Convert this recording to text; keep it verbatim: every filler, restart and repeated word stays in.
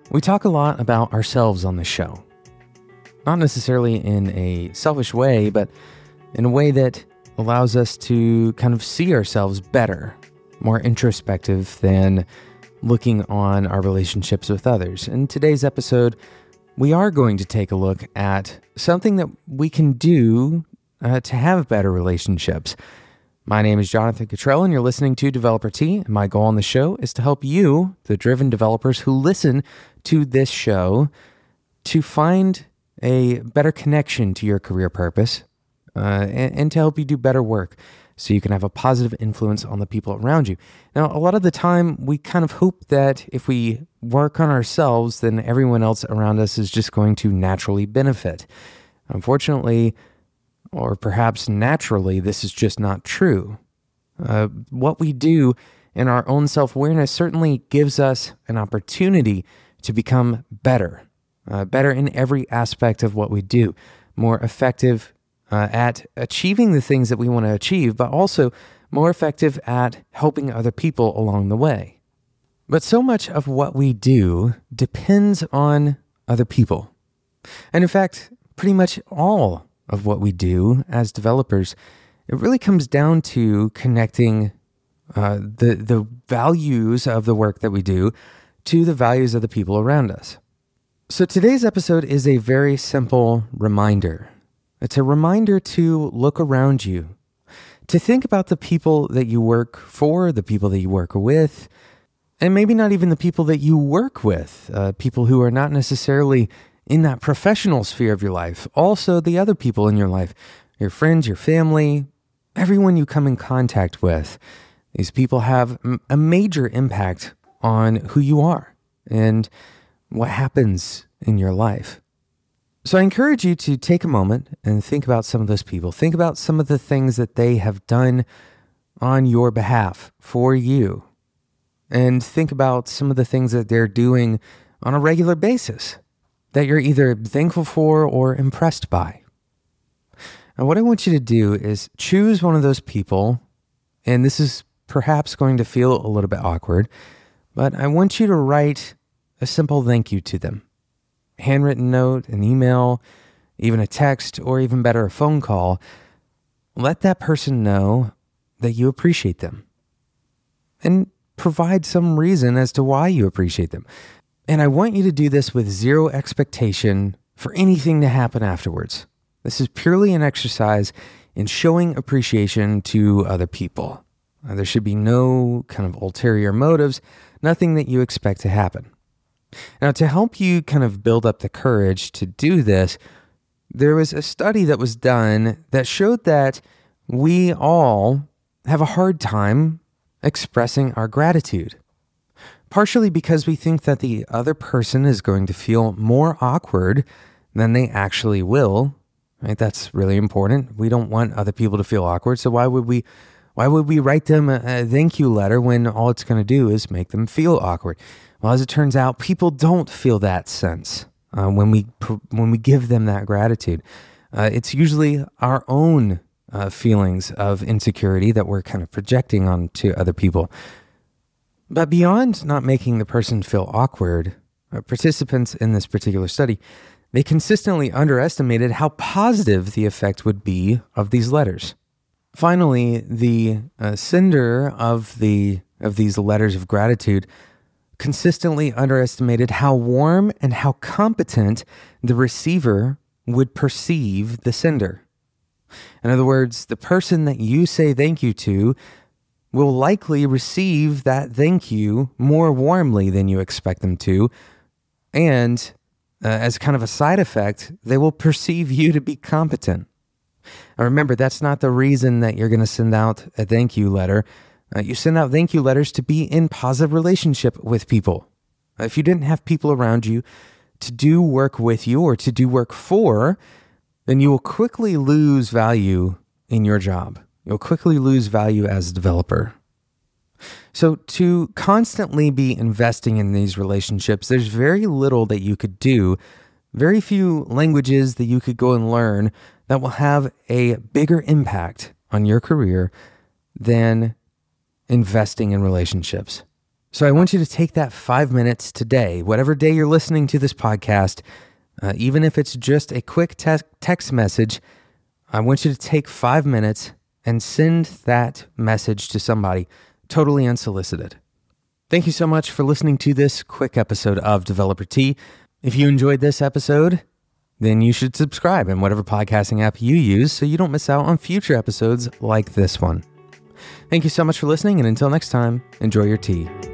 We talk a lot about ourselves on the show. Not necessarily in a selfish way, but in a way that allows us to kind of see ourselves better, more introspective than looking on our relationships with others. In today's episode, we are going to take a look at something that we can do uh, to have better relationships. My name is Jonathan Cottrell, and you're listening to Developer Tea. And my goal on the show is to help you, the driven developers who listen to this show, to find a better connection to your career purpose uh, and, and to help you do better work so you can have a positive influence on the people around you. Now, a lot of the time, we kind of hope that if we work on ourselves, then everyone else around us is just going to naturally benefit. Unfortunately, or perhaps naturally, this is just not true. Uh, what we do in our own self-awareness certainly gives us an opportunity to become better, uh, better in every aspect of what we do, more effective uh, at achieving the things that we want to achieve, but also more effective at helping other people along the way. But so much of what we do depends on other people. And in fact, pretty much all of what we do as developers, it really comes down to connecting uh, the the values of the work that we do to the values of the people around us. So today's episode is a very simple reminder. It's a reminder to look around you, to think about the people that you work for, the people that you work with, and maybe not even the people that you work with, uh, people who are not necessarily in that professional sphere of your life, also the other people in your life, your friends, your family, everyone you come in contact with. These people have a major impact on who you are and what happens in your life. So I encourage you to take a moment and think about some of those people. Think about some of the things that they have done on your behalf for you. And think about some of the things that they're doing on a regular basis that you're either thankful for or impressed by. And what I want you to do is choose one of those people, and this is perhaps going to feel a little bit awkward, but I want you to write a simple thank you to them. Handwritten note, an email, even a text, or even better, a phone call. Let that person know that you appreciate them. And provide some reason as to why you appreciate them. And I want you to do this with zero expectation for anything to happen afterwards. This is purely an exercise in showing appreciation to other people. Uh, there should be no kind of ulterior motives, nothing that you expect to happen. Now, to help you kind of build up the courage to do this, there was a study that was done that showed that we all have a hard time expressing our gratitude. Partially because we think that the other person is going to feel more awkward than they actually will. Right? That's really important. We don't want other people to feel awkward. So why would we why would we write them a, a thank you letter when all it's going to do is make them feel awkward? Well, as it turns out, people don't feel that sense uh, when we when we give them that gratitude. Uh, it's usually our own uh, feelings of insecurity that we're kind of projecting onto other people. But beyond not making the person feel awkward, uh, participants in this particular study, they consistently underestimated how positive the effect would be of these letters. Finally, the uh, sender of the of these letters of gratitude consistently underestimated how warm and how competent the receiver would perceive the sender. In other words, the person that you say thank you to will likely receive that thank you more warmly than you expect them to. And uh, as kind of a side effect, they will perceive you to be competent. Now remember, that's not the reason that you're going to send out a thank you letter. Uh, you send out thank you letters to be in positive relationship with people. Uh, if you didn't have people around you to do work with you or to do work for, then you will quickly lose value in your job. You'll quickly lose value as a developer. So to constantly be investing in these relationships, there's very little that you could do, very few languages that you could go and learn that will have a bigger impact on your career than investing in relationships. So I want you to take that five minutes today, whatever day you're listening to this podcast, uh, even if it's just a quick te- text message, I want you to take five minutes and send that message to somebody totally unsolicited. Thank you so much for listening to this quick episode of Developer Tea. If you enjoyed this episode, then you should subscribe in whatever podcasting app you use so you don't miss out on future episodes like this one. Thank you so much for listening, and until next time, enjoy your tea.